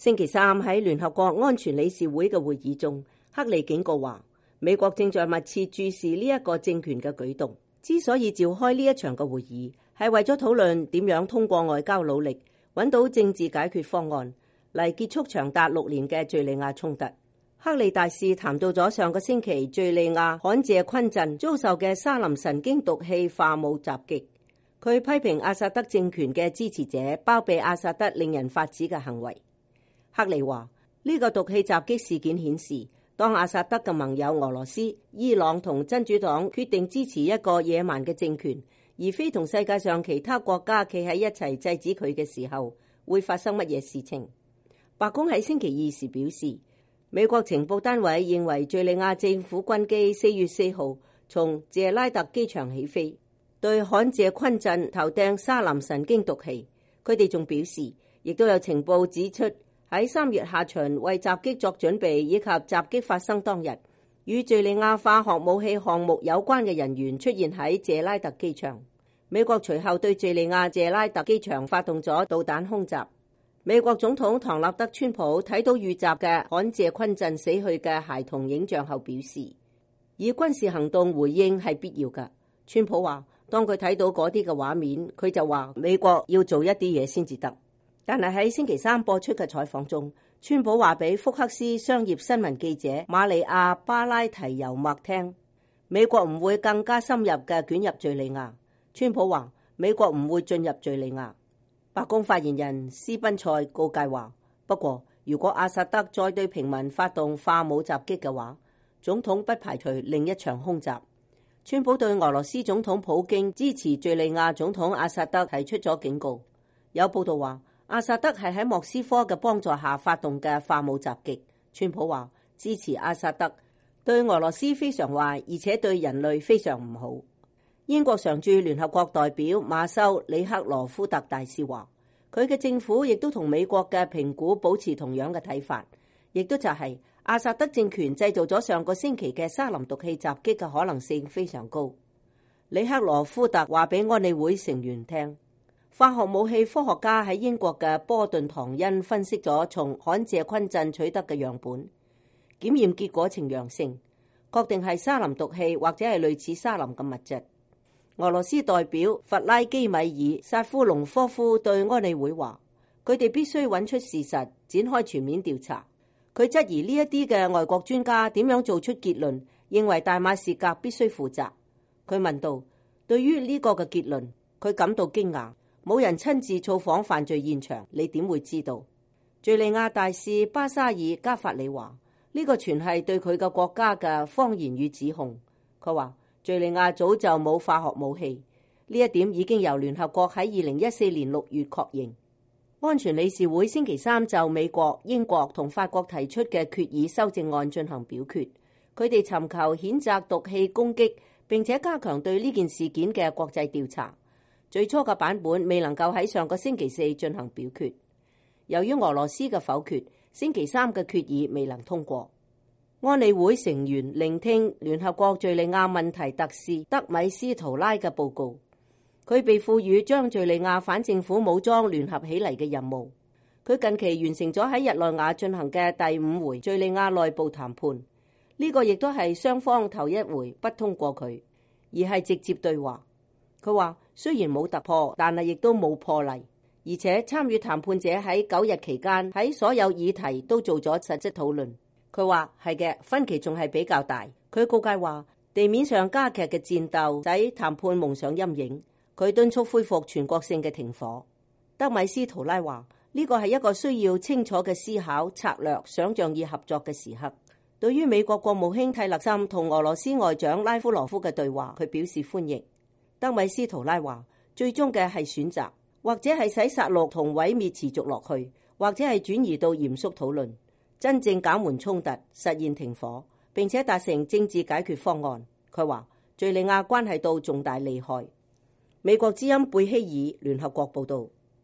星期三喺聯合國安全理事會嘅會議中，克里警告話，美國正在密切注視呢一個政權嘅舉動。之所以召開呢一場嘅會議，係為咗討論點樣通過外交努力揾到政治解決方案嚟結束長達6年嘅敘利亞衝突。克里大使談到咗上個星期敘利亞罕謝昆鎮遭受嘅沙林神經毒氣化武襲擊。佢批評阿薩德政權嘅支持者包庇阿薩德令人髮指嘅行為。克里話，呢個毒氣襲擊事件顯示，當阿薩德嘅盟友俄羅斯、伊朗同真主黨決定支持一個野蠻嘅政權，而非同世界上其他國家企喺一齊制止佢嘅時候，會發生乜嘢事情？白宮喺星期二時表示，美國情報單位認為敘利亞政府軍機4月4號從謝拉特機場起飛，對罕謝昆鎮投掟沙林神經毒氣。佢哋仲表示，亦都有情報指出，喺3月下旬為襲擊作準備以及襲擊發生當日，與敘利亞化學武器項目有關嘅人員出現喺謝拉特機場。美國隨後對敘利亞謝拉特機場發動咗導彈空襲。美國總統唐納德川普睇到遇襲嘅罕謝昆鎮死去嘅孩童影像後表示，以軍事行動回應係必要㗎。川普話，當佢睇到嗰啲嘅畫面，佢就話美國要做一啲嘢先至得。但係喺星期三播出嘅採訪中，川普話俾福克斯商業新聞記者瑪利亞巴拉提尤默聽，美國唔會更加深入嘅捲入敘利亞。川普話，美國唔會進入敘利亞。白宮發言人斯賓塞告誡話，不過如果阿薩德再對平民發動化武襲擊嘅話，總統不排除另一場空襲。川普對俄羅斯總統普京支持敘利亞總統阿薩德提出咗警告。有報道話，阿薩德係喺莫斯科嘅幫助下發動嘅化武襲擊。川普話，支持阿薩德對俄羅斯非常壞，而且對人類非常唔好。英國常駐聯合國代表馬修里克羅夫特大使話，佢嘅政府亦都同美國嘅評估保持同樣嘅睇法，亦都就係阿薩德政權製造咗上個星期嘅沙林毒氣襲擊嘅可能性非常高。里克羅夫特話俾安理會成員聽，化學武器科學家喺英國嘅波頓唐恩分析咗從罕謝昆鎮取得嘅樣本，檢驗結果呈陽性，確定係沙林毒氣或者係類似沙林嘅物質。俄羅斯代表弗拉基米爾薩夫隆科夫對安理會話，佢哋必須揾出事實，展開全面調查。佢質疑呢一啲嘅外國專家點樣做出結論，認為大馬士革必須負責。佢問道，對於呢個嘅結論，佢感到驚訝。冇人親自造訪犯罪現場，你點會知道？敘利亞大使巴沙爾加法里話，呢個全係對佢嘅國家嘅謊言與指控。佢話，敘利亞早就冇化學武器，呢一點已經由聯合國喺2014年6月確認。安全理事會星期三就美國、英國同法國提出嘅決議修正案進行表決，佢哋尋求譴責毒氣攻擊，並且加強對呢件事件嘅國際調查。最初嘅版本未能夠喺上個星期四進行表決，由於俄羅斯嘅否決，星期三嘅決議未能通過。安理會成員聆聽聯合國敘利亞問題特使德米斯圖拉嘅報告，佢被賦予將敘利亞反政府武裝聯合起嚟嘅任務。佢近期完成咗喺日內瓦進行嘅第5回敘利亞內部談判，呢個亦都係雙方頭一回不通過佢，而係直接對話。佢話，雖然冇突破，但係亦都冇破例，而且參與談判者喺9日期間喺所有議題都做咗實質討論。佢話係嘅，分歧仲係比較大。佢告誡話，地面上加劇嘅戰鬥使談判蒙上陰影。佢敦促恢復全國性嘅停火。德米斯圖拉話，呢個係一個需要清楚嘅思考、策略、想像與合作嘅時刻。對於美國國務卿蒂勒森同俄羅斯外長拉夫羅夫嘅對話，佢表示歡迎。德米斯圖拉話，最終嘅係選擇，或者係使殺戮同毀滅持續落去，或者係轉移到嚴肅討論，真正減緩衝突，實現停火，並且達成政治解決方案。佢話，敘利亞關係到重大利害。美國之音貝希爾聯合國報道。